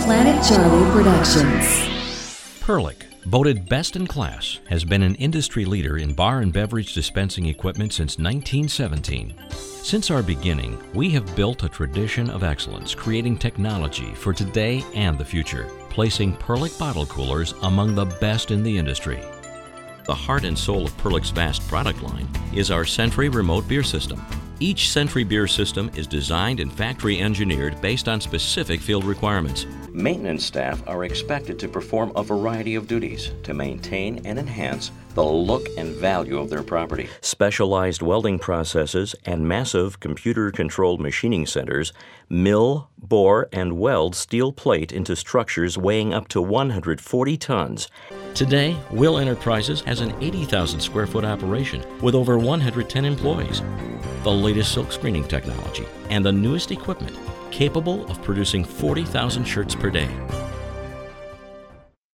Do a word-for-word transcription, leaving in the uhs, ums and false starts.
Planet Charlie Productions. Perlick, voted best in class, has been an industry leader in bar and beverage dispensing equipment since nineteen seventeen. Since our beginning, we have built a tradition of excellence, creating technology for today and the future, placing Perlick bottle coolers among the best in the industry. The heart and soul of Perlick's vast product line is our Sentry remote beer system. Each Sentry beer system is designed and factory engineered based on specific field requirements. Maintenance staff are expected to perform a variety of duties to maintain and enhance the look and value of their property. Specialized welding processes and massive computer-controlled machining centers mill, bore, and weld steel plate into structures weighing up to one hundred forty tons. Today, Will Enterprises has an eighty thousand square foot operation with over one hundred ten employees, the latest silk screening technology, and the newest equipment capable of producing forty thousand shirts per day.